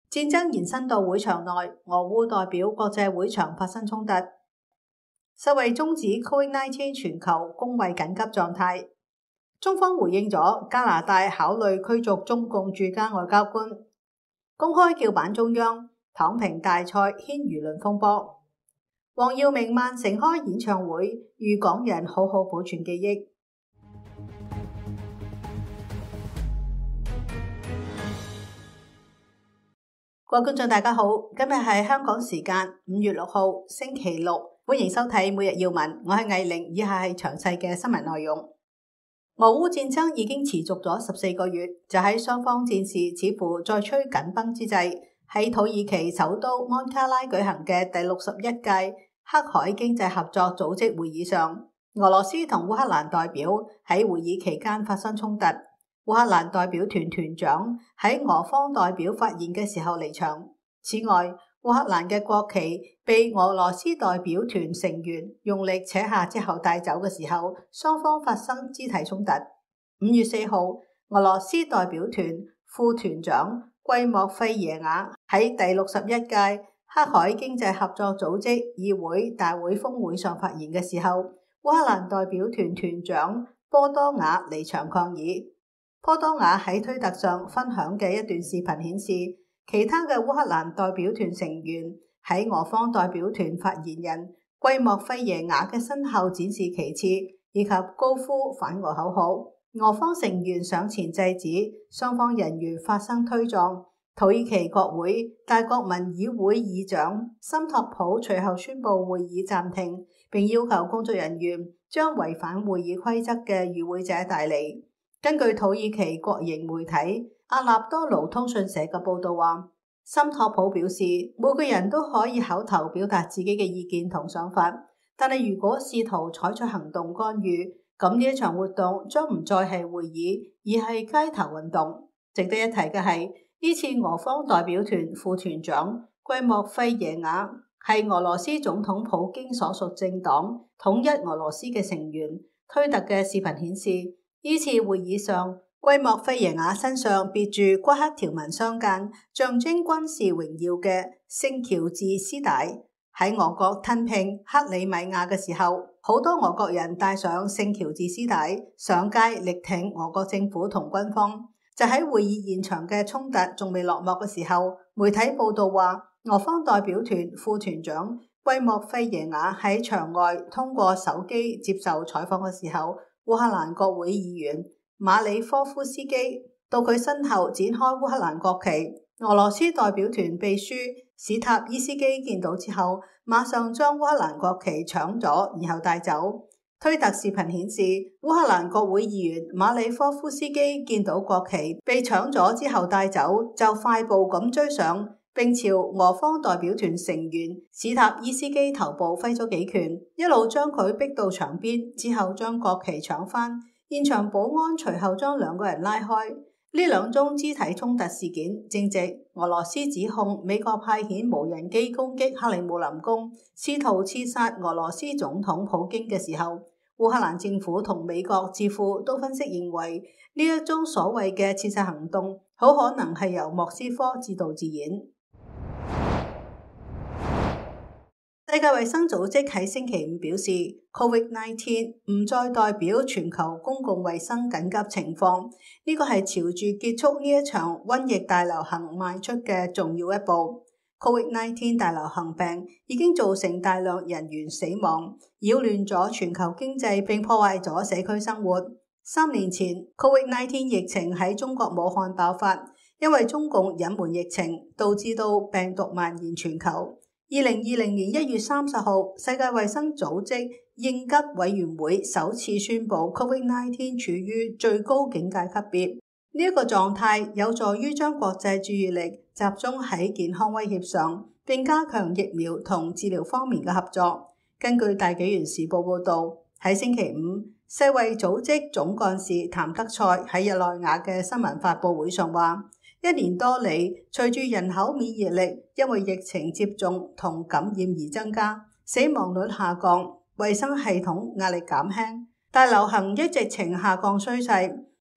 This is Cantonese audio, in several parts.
戰爭延伸到會場內，俄烏代表國際會場發生衝突。世衛終止 COVID-19 全球公衛緊急狀態。中方回應咗加拿大考慮驅逐中共駐加外交官。公開叫板中央，躺平大賽掀輿論風波。黃耀明曼城開演唱會，籲港人好好保存記憶。各位觀眾大家好，今日係香港時間5月6號星期六，歡迎收睇每日要聞，我係藝玲，以下係詳細嘅新聞內容。俄烏戰爭已經持續咗14個月，就喺雙方戰事似乎再趨緊繃之際，喺土耳其首都安卡拉舉行嘅第61屆黑海經濟合作組織會議上，俄羅斯同烏克蘭代表喺會議期間發生衝突。烏克蘭代表團團長喺俄方代表發言嘅時候離場。此外，烏克蘭嘅國旗被俄羅斯代表團成員用力扯下之後帶走嘅時候，雙方發生肢體衝突。5月4號，俄羅斯代表團副團長季莫費耶瓦喺第61屆黑海經濟合作組織議會大會峰會上發言嘅時候，烏克蘭代表團團長波多瓦離場抗議。波多瓦喺推特上分享嘅一段視頻顯示，其他嘅烏克蘭代表團成員喺俄方代表團發言人季莫費耶瓦嘅身後展示旗幟，以及高呼反俄口號。俄方成員上前制止，雙方人員發生推撞。土耳其國會大國民議會議長森托普隨後宣布會議暫停，並要求工作人員將違反會議規則嘅與會者帶離。根據土耳其國營媒體阿納多盧通訊社嘅報道話，森托普表示，每個人都可以口頭表達自己嘅意見同想法，但係如果試圖採取行動干預，咁呢一場活動將唔再係會議，而係街頭運動。值得一提嘅係，呢次俄方代表團副團長季莫費耶瓦係俄羅斯總統普京所屬政黨統一俄羅斯嘅成員。推特嘅視頻顯示，呢次會議上，季莫費耶瓦身上別住骨刻條紋相間、象徵軍事榮耀嘅聖喬治絲帶。喺俄國吞併克里米亞嘅時候，好多俄國人帶上聖喬治絲帶上街力挺俄國政府同軍方。就喺會議現場嘅衝突仲未落幕嘅時候，媒體報道話，俄方代表團副團長季莫費耶瓦喺場外通過手機接受採訪嘅時候，烏克蘭國會議員馬里科夫斯基到佢身後展開烏克蘭國旗。俄羅斯代表團秘書史塔伊斯基見到之後，馬上將烏克蘭國旗搶咗，然後帶走。推特視頻顯示，烏克蘭國會議員馬里科夫斯基見到國旗被搶咗之後帶走，就快步咁追上，並朝俄方代表團成員史塔伊斯基頭部揮咗幾拳，一路將佢逼到牆邊，之後將國旗搶返。現場保安隨後將兩個人拉開。呢兩宗肢體衝突事件正值俄羅斯指控美國派遣無人機攻擊克里姆林宮，試圖刺殺俄羅斯總統普京嘅時候。烏克蘭政府同美國智庫都分析認為，呢一宗所謂嘅刺殺行動好可能係由莫斯科自導自演。世界衛生組織喺星期5表示 ，COVID-19 唔再代表全球公共衛生緊急情況，呢個係朝住結束呢一場瘟疫大流行邁出嘅重要一步。COVID-19 大流行病已經造成大量人員死亡，擾亂咗全球經濟並破壞咗社區生活。3年前 COVID-19 疫情喺中國武漢爆發，因為中共隱瞞疫情，導致到病毒蔓延全球。2020年1月30號，世界衛生組織應急委員會首次宣布 COVID-19 處於最高警戒級別。呢一個狀態有助於將國際注意力集中喺健康威脅上，並加強疫苗同治療方面嘅合作。根據大紀元時報報導，喺星期5，世衛組織總幹事譚德塞喺日內瓦嘅新聞發佈會上話，1年多嚟，隨住人口免疫力因為疫情接種同感染而增加，死亡率下降，衛生系統壓力減輕，大流行一直呈下降趨勢。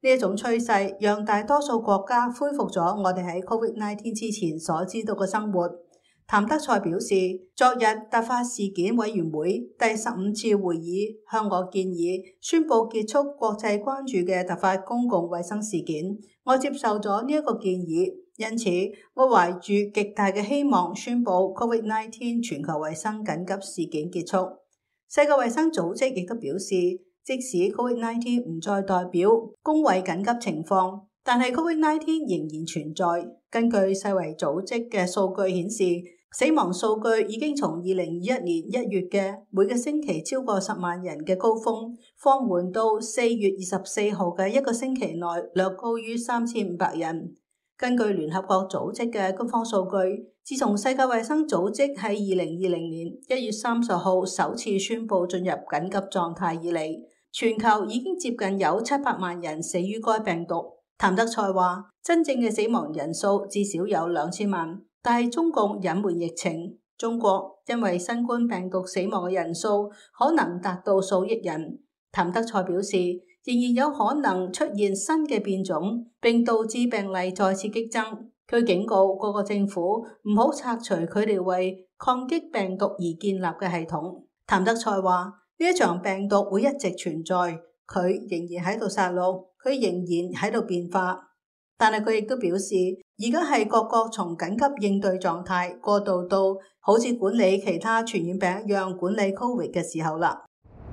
呢一種趨勢讓大多數國家恢復咗我哋喺 COVID-19 之前所知道嘅生活。譚德塞表示，昨日突發事件委員會第15次會議向我建議宣布結束國際關注嘅突發公共衛生事件，我接受咗呢一個建議，因此我懷住極大嘅希望宣布 COVID-19 全球衛生緊急事件結束。世界衛生組織亦都表示，即使 COVID-19 唔再代表公衛緊急情況，但係 COVID-19 仍然存在。根據世衛組織嘅數據顯示，死亡數據已經從2021年1月嘅每個星期超過10萬人嘅高峰，放緩到4月24號嘅一個星期內略高於3500人。根據聯合國組織嘅官方數據，自從世界衛生組織喺2020年1月30號首次宣布進入緊急狀態以嚟，全球已經接近有700萬人死於該病毒。譚德塞話，真正嘅死亡人數至少有2000萬，但係中共隱瞞疫情。中國因為新冠病毒死亡嘅人數可能達到數億人。譚德塞表示，仍然有可能出現新嘅變種，並導致病例再次激增。佢警告各個政府唔好拆除佢哋為抗擊病毒而建立嘅系統。譚德塞話，呢一場病毒會一直存在，佢仍然喺度殺戮，佢仍然喺度變化。但係佢亦都表示，而家係各國從緊急應對狀態過渡到好似管理其他傳染病一樣管理 COVID 嘅時候啦。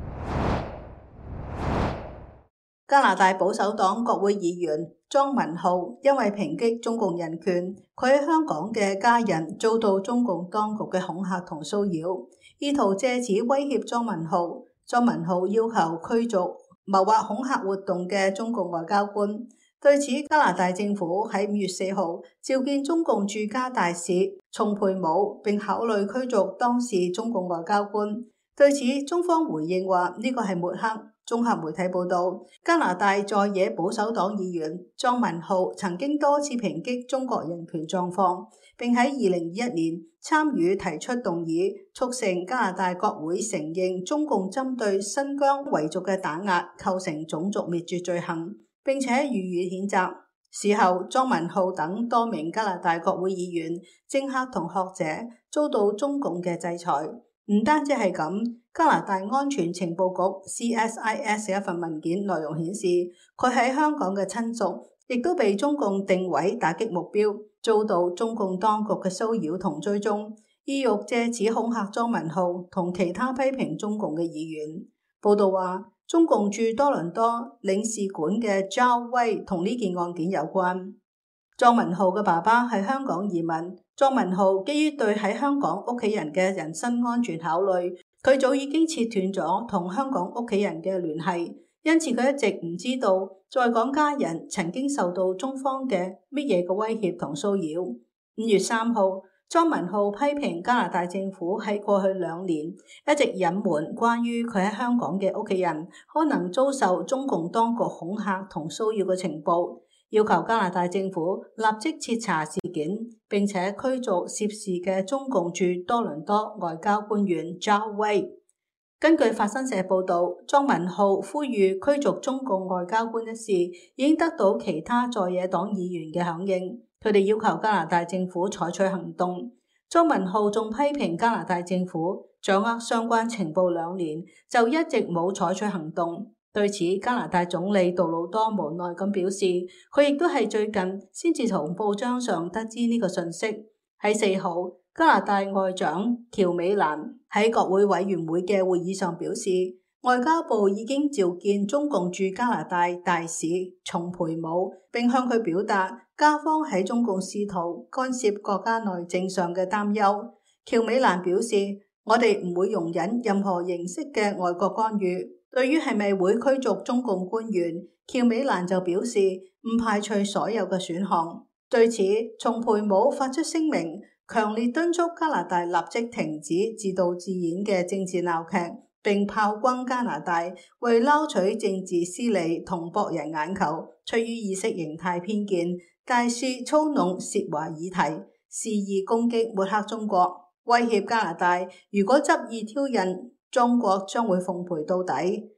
加拿大保守黨國會議員莊文浩因為抨擊中共人權，佢喺香港嘅家人遭到中共當局嘅恐嚇同騷擾，意圖借此威脅莊文浩。莊文浩要求驅逐謀劃恐嚇活動嘅中共外交官。對此，加拿大政府喺5月4號召見中共駐加大使叢培武，並考慮驅逐當時中共外交官。對此，中方回應話呢個係抹黑。綜合媒體報道，加拿大在野保守黨議員莊文浩曾經多次抨擊中國人權狀況，並喺2021年參與提出動議，促成加拿大國會承認中共針對新疆維族嘅打壓構成種族滅絕罪行，並且予以譴責。事後，莊文浩等多名加拿大國會議員、政客同學者遭到中共嘅制裁。唔單止係咁，加拿大安全情報局 CSIS 一份文件內容顯示，佢喺香港嘅親屬亦都被中共定位打擊目標，遭到中共當局嘅騷擾同追蹤，意欲借此恐嚇莊文浩同其他批評中共嘅議員。報道話，中共駐多倫多領事館嘅趙威同呢件案件有關。莊文浩嘅爸爸係香港移民。莊文浩基於對喺香港屋企人嘅人身安全考慮，佢早已經切斷咗同香港屋企人嘅聯繫，因此佢一直唔知道在港家人曾經受到中方嘅乜嘢嘅威脅同騷擾。5月3號，莊文浩批評加拿大政府喺過去2年一直隱瞞關於佢喺香港嘅屋企人可能遭受中共當局恐嚇同騷擾嘅情報，要求加拿大政府立即徹查事件，並且驅逐涉事嘅中共駐多倫多外交官員趙威。根據法新社報導，莊文浩呼籲驅逐中共外交官一事已經得到其他在野黨議員嘅響應，佢哋要求加拿大政府採取行動。莊文浩仲批評加拿大政府掌握相關情報2年，就一直冇採取行動。對此，加拿大總理杜魯多無奈咁表示，佢亦都係最近先至從報章上得知呢個信息。喺4號，加拿大外長喬美蘭喺國會委員會嘅會議上表示，外交部已經召見中共駐加拿大大使叢培武，並向佢表達加方喺中共試圖干涉國家內政上嘅擔憂。喬美蘭表示，我哋唔會容忍任何形式嘅外國干預。對於係咪會驅逐中共官員，喬美蘭就表示唔排除所有嘅選項。對此，叢培武發出聲明，強烈敦促加拿大立即停止自導自演嘅政治鬧劇，並炮轟加拿大為撈取政治私利同博人眼球，出於意識形態偏見，大肆操弄涉華議題，肆意攻擊抹黑中國，威脅加拿大如果執意挑釁，中國將會奉陪到底。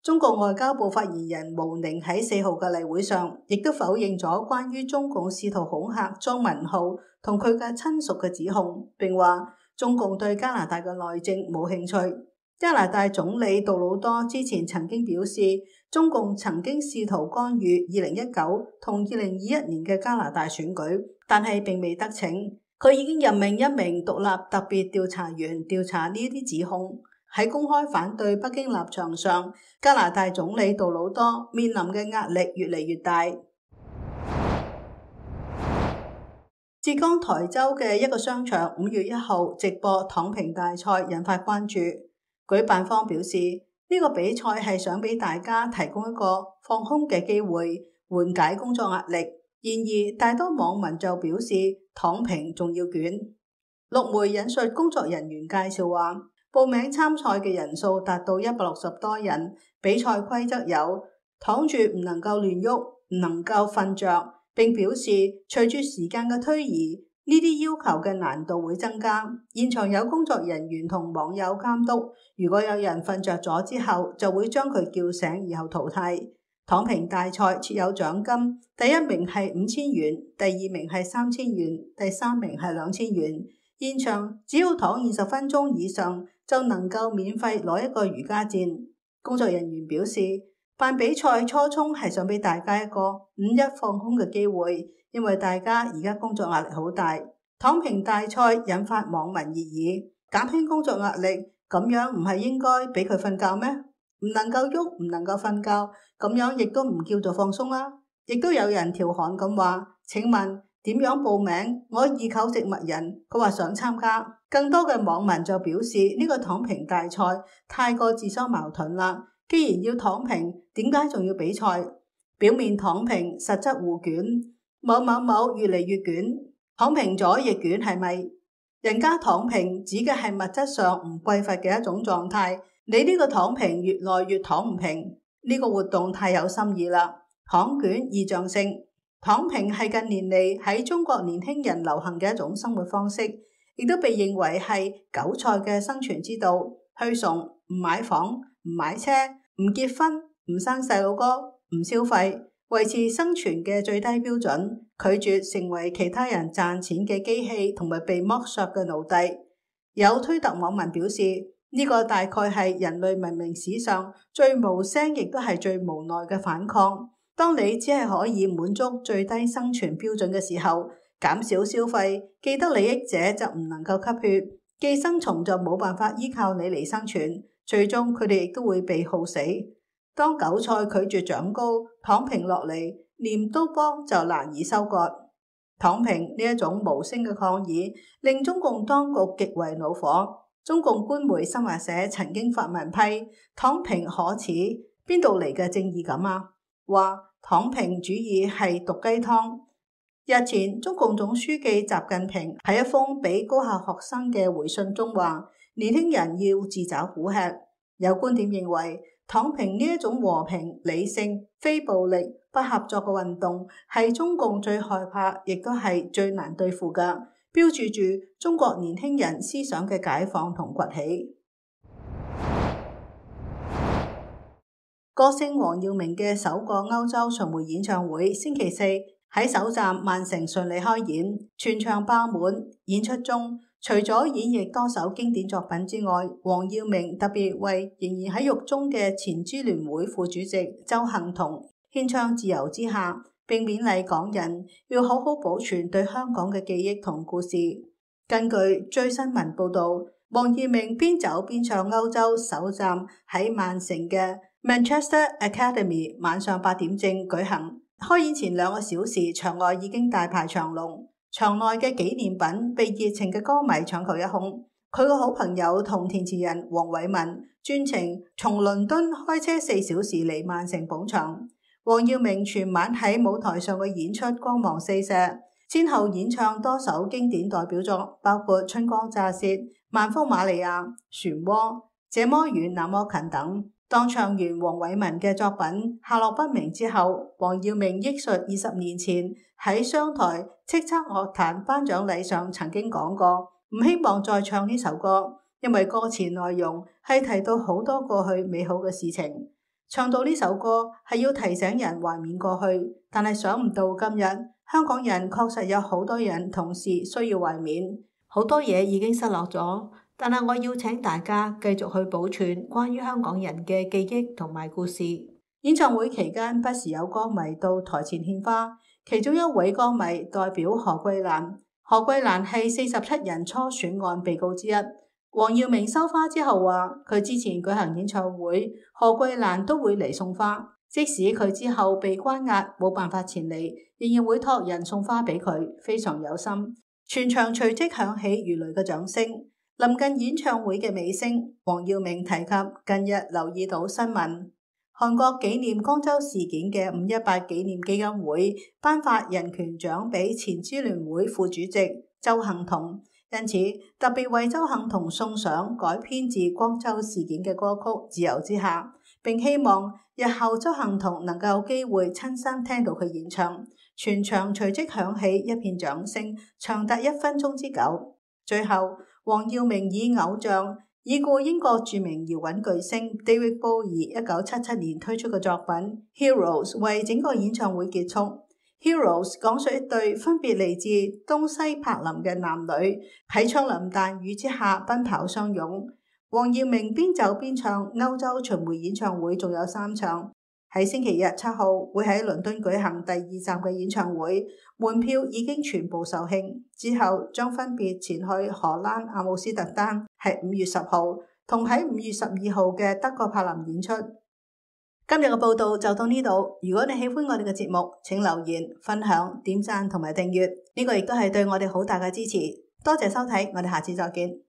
中國外交部發言人毛寧喺4號嘅例會上，亦都否認咗關於中共試圖恐嚇莊文浩同佢嘅親屬嘅指控，並話中共對加拿大嘅內政冇興趣。加拿大總理杜魯多之前曾經表示，中共曾經試圖干預2019同2021年嘅加拿大選舉，但係並未得逞。佢已經任命一名獨立特別調查員調查呢啲指控。喺公開反對北京立場上，加拿大總理杜魯多面臨嘅壓力越嚟越大。浙江台州嘅一個商場5月1號直播躺平大賽，引發關注。舉辦方表示，呢個比賽係想俾大家提供一個放空嘅機會，緩解工作壓力。然而，大多網民就表示躺平仲要捲。陸媒引述工作人員介紹話，報名參賽嘅人數達到160多人，比賽規則有躺住唔能夠亂喐，唔能夠瞓着，並表示隨住時間嘅推移，呢啲要求嘅難度會增加。現場有工作人員同網友監督，如果有人瞓着咗之後，就會將佢叫醒，然後淘汰。躺平大賽設有獎金，第1名係5000元，第2名係3000元，第3名係2000元。現場只要躺20分鐘以上，就能夠免費攞一個瑜伽墊。工作人員表示，辦比賽初衷係想俾大家一個5·1放空嘅機會，因為大家而家工作壓力好大。躺平大賽引發網民熱議，減輕工作壓力，咁樣唔係應該俾佢瞓覺咩？唔能夠喐，唔能夠瞓覺，咁樣亦都唔叫做放鬆啦。亦都有人調侃咁話，請問點樣報名？我異口植物人，佢話想參加。更多嘅網民就表示呢個躺平大賽太過自相矛盾啦。既然要躺平，點解仲要比賽？表面躺平，實質互捲，某某某越嚟越捲，躺平咗亦捲係咪？人家躺平指嘅係物質上唔匱乏嘅一種狀態，你呢個躺平越來越躺唔平，呢個活動太有心意啦。躺捲意象性，躺平係近年嚟喺中國年輕人流行嘅一種生活方式，亦都被認為係韭菜嘅生存之道。去崇唔買房、唔買車、唔結婚、唔生細路哥、唔消費，維持生存嘅最低標準，拒絕成為其他人賺錢嘅機器同埋被剝削嘅奴隸。有推特網民表示，呢個大概係人類文明史上最無聲亦都係最無奈嘅反抗。當你只係可以滿足最低生存標準嘅時候，減少消費，既得利益者就唔能夠吸血，寄生蟲就冇辦法依靠你嚟生存，最終佢哋亦都會被耗死。當韭菜拒絕長高，躺平落嚟，鐮刀幫就難以收割。躺平呢一種無聲嘅抗議，令中共當局極為惱火。中共官媒新華社曾經發文批躺平可恥，邊度嚟嘅正義感啊？話躺平主義係毒雞湯。日前，中共總書記習近平喺一封俾高校學生嘅回信中話，年輕人要自找苦吃。有觀點認為，躺平呢一種和平、理性、非暴力、不合作嘅運動，係中共最害怕，亦都係最難對付嘅，標誌住中國年輕人思想嘅解放同崛起。歌星黃耀明嘅首個歐洲巡迴演唱會星期四喺首站曼城順利開演，全場爆滿。演出中，除咗演繹多首經典作品之外，黃耀明特別為仍然喺獄中嘅前支聯會副主席鄒幸彤獻唱《自由之下》，並勉勵港人要好好保存對香港嘅記憶同故事。根據最新聞報道，黃耀明邊走邊唱歐洲首站喺曼城嘅 Manchester Academy 晚上8點正舉行。開演前2個小時，場外已經大排長龍，場內嘅紀念品被熱情嘅歌迷搶購一空。佢個好朋友同填詞人黃偉文專程從倫敦開車4小時嚟曼城捧場。黃耀明全晚喺舞台上嘅演出光芒四射，先後演唱多首經典代表作，包括《春光乍泄》、《萬福瑪利亞》、《漩渦》、《這麼遠那麼近》等。當唱完黃偉文嘅作品下落不明之後，黃耀明憶述20年前喺商台叱咤樂壇頒獎禮上曾經講過，唔希望再唱呢首歌，因為歌詞內容係提到好多過去美好嘅事情。 唱到呢首歌係要提醒人懷緬過去，但係想唔到今日香港人確實有好多人同時需要懷緬，好多嘢已經失落咗。但係我要請大家繼續去保存關於香港人嘅記憶同埋故事。演唱會期間不時有歌迷到台前獻花，其中一位歌迷代表何桂蘭。何桂蘭係47人初選案被告之一。黃耀明收花之後話，佢之前舉行演唱會，何桂蘭都會嚟送花，即使佢之後被關押冇辦法前嚟，仍然會託人送花俾佢，非常有心。全場隨即響起如雷嘅掌聲。臨近演唱會嘅尾聲，黃耀明提及近日留意到新聞，韓國紀念光州事件嘅518紀念基金會頒發人權獎俾前支聯會副主席鄒幸彤，因此特別為鄒幸彤送上改編自光州事件嘅歌曲《自由之下》，並希望日後鄒幸彤能夠有機會親身聽到佢演唱。全場隨即響起一片掌聲，長達1分鐘之久。最後，黃耀明以偶像已故英國著名搖滾巨星 David Bowie 1977年推出嘅作品 Heroes 為整個演唱會結束。Heroes 講述一對分別嚟自東西柏林嘅男女喺槍林彈雨之下奔跑相擁。黃耀明邊走邊唱，歐洲巡迴演唱會仲有3場。喺星期日7號會喺倫敦舉行第2站嘅演唱會，門票已經全部售罄，之後將分別前去荷蘭阿姆斯特丹係5月10號，同喺5月12號嘅德國柏林演出。今日嘅報道就到呢度，如果你喜歡我哋嘅節目，請留言、分享、點讚同埋訂閱，呢個亦都係對我哋好大嘅支持。多謝收睇，我哋下次再見。